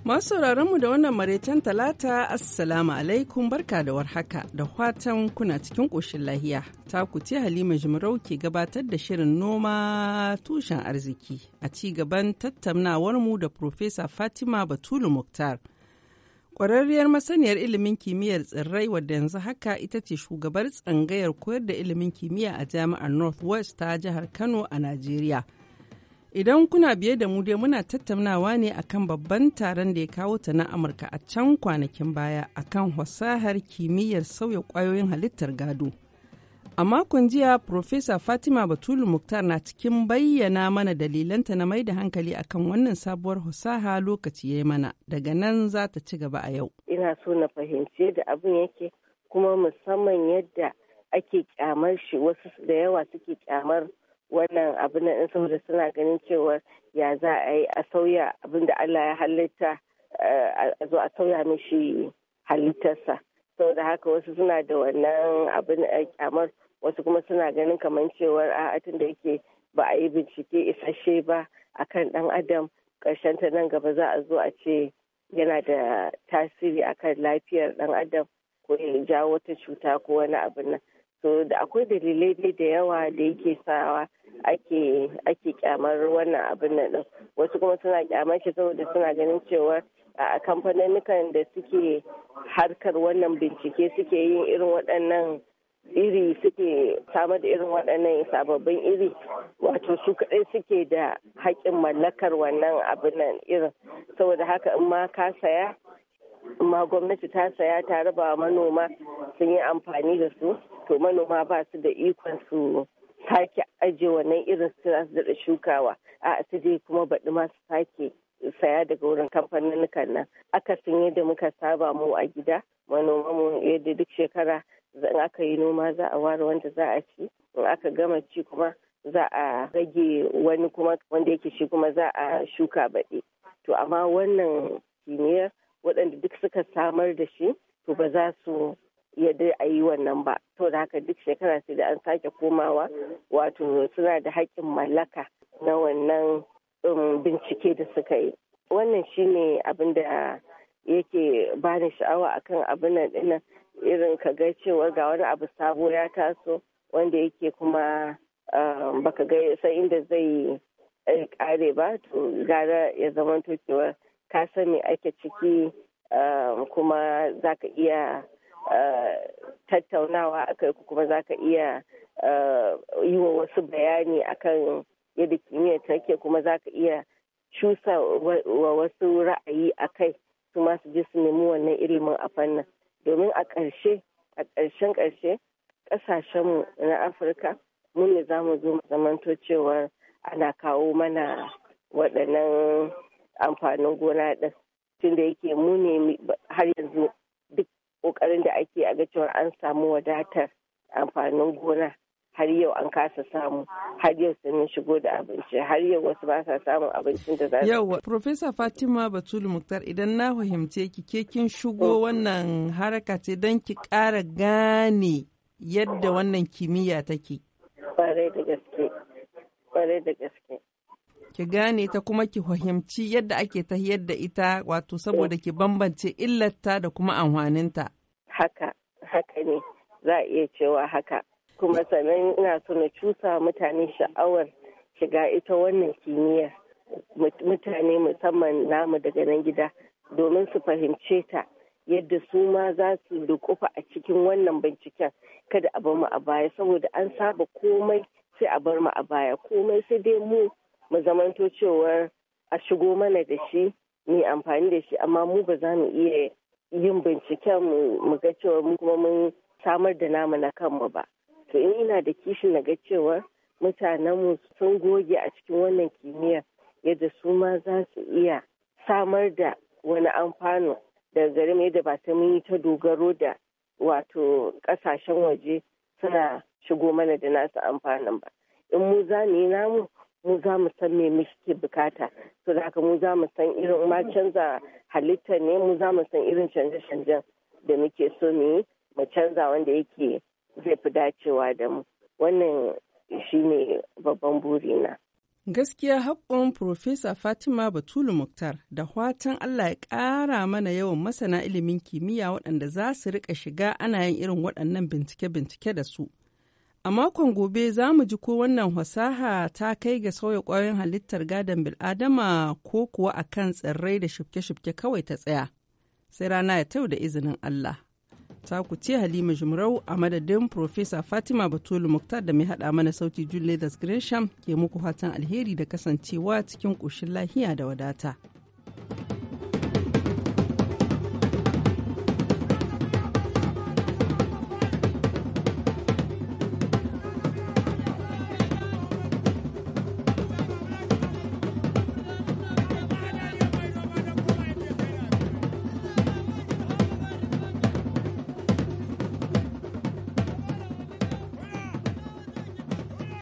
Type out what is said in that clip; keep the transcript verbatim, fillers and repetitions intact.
Masu sauraronmu da wannan maraicen talata assalamu alaikum barka da warhaka da fatan kuna cikin ƙoshin lahiya. Taku ce Halima Jimarau ke gabatar da shirin noma tushen arziki a ci gaban tattaunawarmu da Profesa Fatima Batulu Muktar. Ƙwararriyar masaniyar ilimin kimiyyar tsirrai wadda yanzu haka ita ce shugabar tsangayar koyar da ilimin kimiyya a jami'ar Northwest ta jihar Kano a Najeriya. Idan kuna biye da mu dai muna tattaunawa ne akan babban taron da ya kawo ta na Amurka a can kwanakin baya akan fasahar kimiyyar sauya ƙwayoyin halittar gado. A makon jiya, Profesa Fatima Batulu Muktar na cikin bayyana mana dalilanta na mai da hankali akan wannan sabuwar fasaha lokaci ya yi mana. Daga nan za ta ci gaba a yau. Ina so na fahimci da abin yake kuma musamman yadda ake kyamar shi, wasu da yawa suke kyamar wannan abin nan saboda suna ganin cewa ya za a yi a sauya abin da Allah ya halitta a zo a sauya mishi halittarsa. Saboda haka wasu suna da wannan abin a kyamar, wasu kuma suna ganin kamar cewar a tun da yake ba a yi bincike isasshe ba akan dan adam, karshen ta nan gaba za a zo a ce yana da tasiri akan lafiyar dan adam ko ya jawo wata cuta ko wani abin nan. So da akwai dalilai dai da yawa da yake sawa ake ake kyamar wannan abin nan din. Wasu kuma suna kyamar shi saboda suna ganin cewa a kamfanonukan da suke harkar wannan bincike suke yin irin waɗannan iri, suke samar da irin waɗannan sababbin iri, wato su kaɗai suke da haƙƙin mallakar wannan abin nan irin. Saboda haka in ma ka saya, in ma gwamnati ta saya ta raba manoma sun yi amfani da su, to manoma ba su da ikon su sake ajiye wannan irin su za su daɗa shukawa a su dai kuma baɗi ma su sake saya daga wurin kamfanin nan. Akasin yadda muka saba mu a gida, manoma mu yadda duk shekara in aka yi noma za a ware wanda za a ci, in aka gama ci kuma za a rage wani kuma wanda yake shi kuma za a shuka baɗi. To amma wannan kimiyyar waɗanda duk suka samar da shi to ba za su yadda a yi wannan ba. To da haka duk shekara sai da an sake komawa, wato suna da haƙƙin mallaka na wannan bincike da suka yi. Wannan shine abin da yake bani sha'awa akan abin nan ɗin, irin ka ga cewa ga wani abu sabo ya taso wanda yake kuma baka ga san inda zai kare ba, to gara ya zama to cewa ka san me ake ciki, kuma za ka iya tattaunawa akai, kuma za ka iya yi wa wasu bayani akan yadda kimiyyar take, kuma za ka iya cusa wa wasu ra'ayi akai su ma su je su nemi wannan ilimin a fannin. Domin a ƙarshe a ƙarshen ƙarshe ƙasashenmu na Afirka mu ne za mu zo mu zamanto cewa ana kawo mana waɗannan amfanin gona ɗin, tun da yake mu ne har yanzu duk ƙoƙarin da ake a ga cewa an samu wadatar amfanin gona har yau an kasa samu, har yau sun shigo da abinci, har yau wasu ba sa samun abincin da za su. Yau, Profesa Fatima Batulu Muktar, idan na fahimce ki, ke kin shigo wannan haraka ce don ki ƙara gane yadda wannan kimiyya take. Ƙwarai da gaske, ƙwarai da gaske. Ki gane ta kuma ki fahimci yadda ake tahiyar da ita, wato saboda ki bambance illarta da kuma amfaninta. Haka, haka ne, za a iya cewa haka. Kuma sannan ina so na cusa mutane sha'awar shiga ita wannan kimiyyar, mutane musamman namu daga nan gida, domin su fahimce ta yadda su ma za su dukufa a cikin wannan binciken, kada a bar mu a baya, saboda an saba komai sai a bar mu a baya, komai sai dai mu mu zamanto cewar a shigo mana da shi mu amfani da shi, amma mu ba za mu iya yin binciken mu ga cewa mu kuma mun samar da namu na kanmu ba. To in ina da kishin na ga cewa mutanenmu sun goge a cikin wannan kimiyyar, yadda su ma za su iya samar da wani amfano daga gare mu, yadda ba ta mun yi ta dogaro da wato kasashen waje suna shigo mana da nasu amfanin ba. In mu za mu yi namu, mu za mu san me muke bukata, to da haka mu za mu san irin ma canza halitta ne, mu za mu san irin canje-canjen da muke so mu yi, mu canza wanda yake zai fi dacewa da mu. Wannan shi ne babban burina. Gaskiya haƙƙon Profesa Fatima Batulu Muktar da watan Allah ya ƙara mana yawan masana ilimin kimiyya waɗanda za su riƙa shiga ana yin irin waɗannan bincike-bincike da su. A makon gobe za mu ji ko wannan fasaha ta kai ga sauya ƙwayoyin halittar gadon bil'adama ko kuwa a kan tsirrai da shifke-shifke kawai ta tsaya. Sai rana ya tau da izinin Allah. Ta ku ce Halima Jumrau a madadin Profesa Fatima Batulu Muktar da mai haɗa mana sauti Julius Gresham ke muku fatan alheri da kasancewa cikin ƙoshin lahiya da wadata.